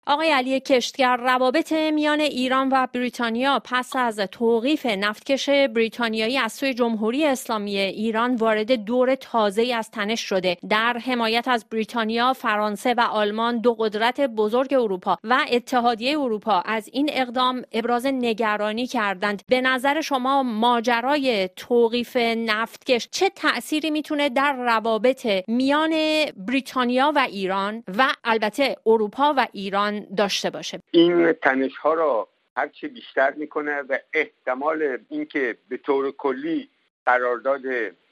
آقای علی کشتگر، روابط میان ایران و بریتانیا پس از توقیف نفتکش بریتانیایی از سوی جمهوری اسلامی ایران وارد دور تازه‌ای از تنش شده. در حمایت از بریتانیا، فرانسه و آلمان، دو قدرت بزرگ اروپا و اتحادیه اروپا از این اقدام ابراز نگرانی کردند. به نظر شما ماجرای توقیف نفتکش چه تأثیری میتونه در روابط میان بریتانیا و ایران و البته اروپا و ایران داشته باشه؟ این تنش ها را هرچه بیشتر میکنه و احتمال اینکه به طور کلی قرارداد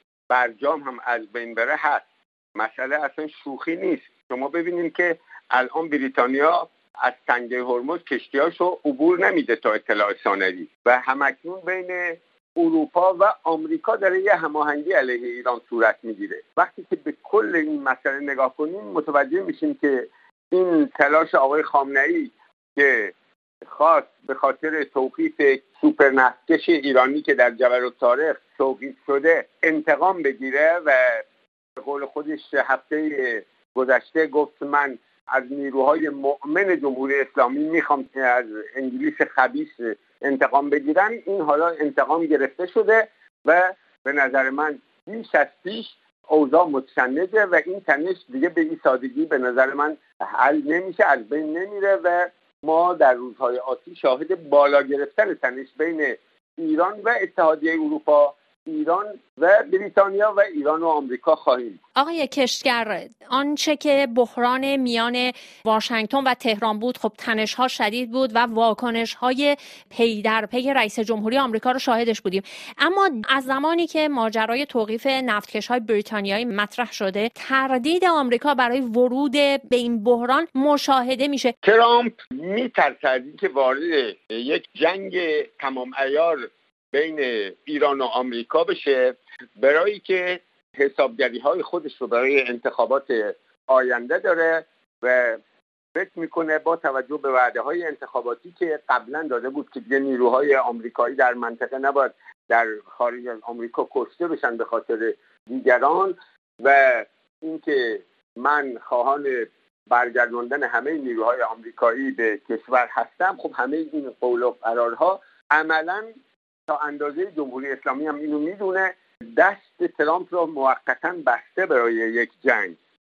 برجام هم از بین بره هست. مسئله اصلا شوخی نیست. شما ببینید که الان بریتانیا از تنگه هرمز کشتیاشو عبور نمیده تا اطلاع ثانوی و همکنون بین اروپا و آمریکا داره یه هماهنگی علیه ایران صورت میگیره. وقتی که به کل این مسئله نگاه کنیم متوجه میشیم که این تلاش آقای خامنه‌ای که خواست به خاطر توقیف سوپر نفتکش ایرانی که در جبل‌الطارق توقیف شده انتقام بگیره و به قول خودش هفته گذشته گفت من از نیروهای مؤمن جمهوری اسلامی میخوام که از انگلیس خبیث انتقام بگیرن. این حالا انتقام گرفته شده و به نظر من بیش از پیش اوضاع متشنجه و این تنش دیگه به این سادگی به نظر من حل نمیشه، از بین نمیره و ما در روزهای آتی شاهد بالا گرفتن تنش بین ایران و اتحادیه اروپا، ایران و بریتانیا و ایران و آمریکا خواهیم. آقای کشتگر، آنچه که بحران میان واشنگتن و تهران بود، خب تنش‌ها شدید بود و واکنش‌های پی در پی رئیس جمهوری آمریکا رو شاهدش بودیم. اما از زمانی که ماجرای توقیف نفتکش‌های بریتانیایی مطرح شده، تردید آمریکا برای ورود به این بحران مشاهده میشه. ترامپ می‌ترسید که وارد یک جنگ تمام عیار بین ایران و آمریکا بشه برای که حسابگری‌های خودش رو برای انتخابات آینده داره و فکر میکنه با توجه به وعده‌های انتخاباتی که قبلا داده بود که دیگه نیروهای آمریکایی در منطقه نباید در خارج از آمریکا کشته بشن به خاطر دیگران و اینکه من خواهان برگرداندن همه نیروهای آمریکایی به کشور هستم. خب همه این قول و قرارها عملاً تا اندازه جمهوری اسلامی هم اینو میدونه دست ترامپ را موقتاً بسته برای یک جنگ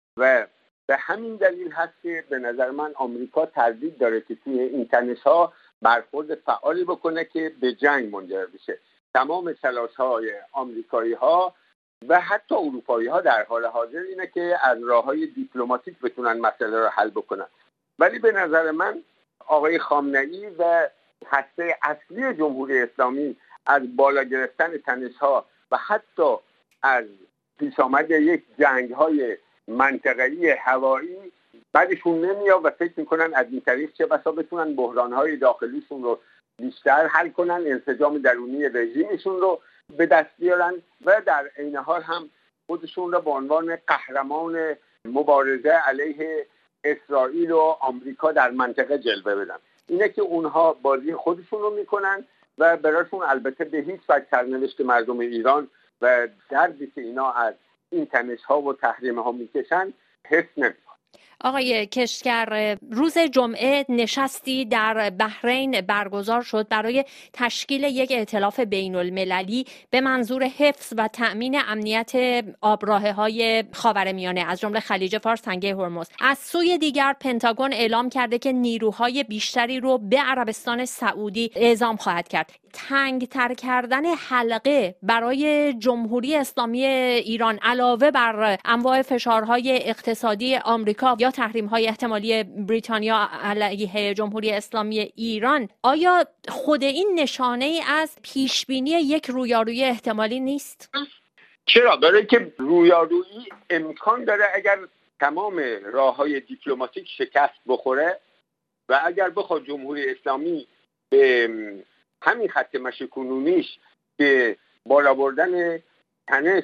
و به همین دلیل هست که به نظر من آمریکا تردید داره که توی این تنش‌ها برخورد فعالی بکنه که به جنگ منجر بشه. تمام تلاش‌های آمریکایی‌ها و حتی اروپایی‌ها در حال حاضر اینه که از راه‌های دیپلماتیک بتونن مسئله رو حل بکنن. ولی به نظر من آقای خامنه‌ای و هسته اصلی جمهوری اسلامی از بالا گرفتن تنش‌ها و حتی از پیش آمد یک جنگ‌های منطقه‌ای هوایی بعدشون نمیاد و فکر میکنن از این طریق چه بسا بتونن بحران‌های داخلیشون رو بیشتر حل کنن، انسجام درونی رژیمشون رو به دست بیارن و در عین حال هم خودشون رو به عنوان قهرمان مبارزه علیه اسرائیل و آمریکا در منطقه جلوه بدن. اینه که اونها بازی خودشون رو میکنن و براشون البته به هیچ وجه سرنوشت مردم ایران و دردی که اینا از این تنش‌ها و تحریم‌ها میکشن حس نمی‌کنن. آقای کشتگر، روز جمعه نشستی در بحرین برگزار شد برای تشکیل یک ائتلاف بین‌المللی به منظور حفظ و تأمین امنیت آبراهه‌های خاورمیانه از جمله خلیج فارس، تنگه هرمز. از سوی دیگر پنتاگون اعلام کرده که نیروهای بیشتری رو به عربستان سعودی اعزام خواهد کرد. تنگ‌تر کردن حلقه برای جمهوری اسلامی ایران علاوه بر انواع فشارهای اقتصادی آمریکا یا تحریم‌های احتمالی بریتانیا علیه جمهوری اسلامی ایران، آیا خود این نشانه‌ای از پیشبینی یک رویارویی احتمالی نیست؟ چرا؟ برای که رویارویی امکان داره اگر تمام راه‌های دیپلماتیک شکست بخوره و اگر بخواد جمهوری اسلامی به همین خط مشی کنونیش که بالا بردن تنش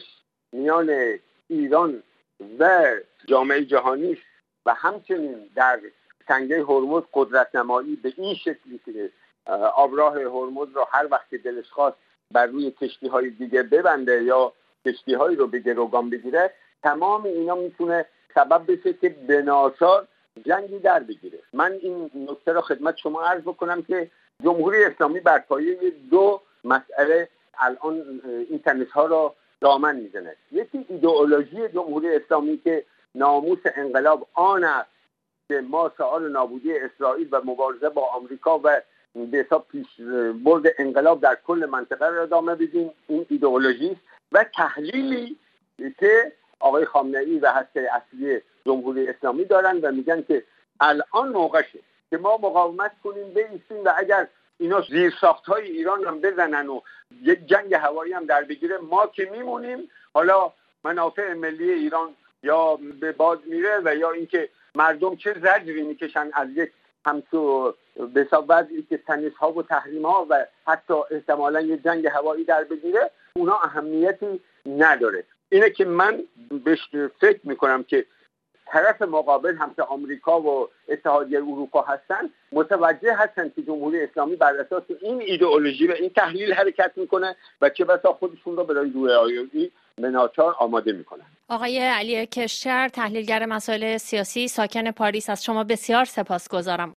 میان ایران و جامعه جهانی و همچنین در تنگه هرمز قدرت نمایی به این شکلی که آبراه هرمز رو هر وقت که دلش خواست بر روی کشتی‌های دیگه ببنده یا کشتی‌هایی رو به گروگان بگیره، تمام اینا میتونه سبب بشه که به ناچار جنگی در بگیره. من این نکته را خدمت شما عرض بکنم که جمهوری اسلامی بر پایه دو مسئله الان این تنش‌ها را دامن میزنه. یکی ایدئولوژی جمهوری اسلامی که ناموس انقلاب آن است که ما سؤال نابودی اسرائیل و مبارزه با آمریکا و به حساب پیش برد انقلاب در کل منطقه را ادامه بدیم. این ایدئولوژی و تحلیلی که آقای خامنه‌ای و هسته اصلی جمهوری اسلامی دارن و میگن که الان موقعشه که ما مقاومت کنیم، بایستیم و اگر اینا زیرساخت‌های ایران هم بزنن و یک جنگ هوایی هم در بگیره، ما که میمونیم، حالا منافع ملی ایران یا به باد میره و یا اینکه مردم چه زجری میکشن از یک همچو به حساب وضعی که تنش‌ها و تحریم‌ها و حتی احتمالاً یک جنگ هوایی در بگیره، اونا اهمیتی نداره. اینه که من بهش فکر میکنم که طرف مقابل همچه آمریکا و اتحادیه اروپا هستن، متوجه هستن که جمهوری اسلامی بر اساس این ایدئولوژی و این تحلیل حرکت میکنه و چه بسا خودشون رو برای رویارویی به ناچار آماده میکنن. آقای علی کشکر، تحلیلگر مسائل سیاسی، ساکن پاریس، از شما بسیار سپاسگزارم.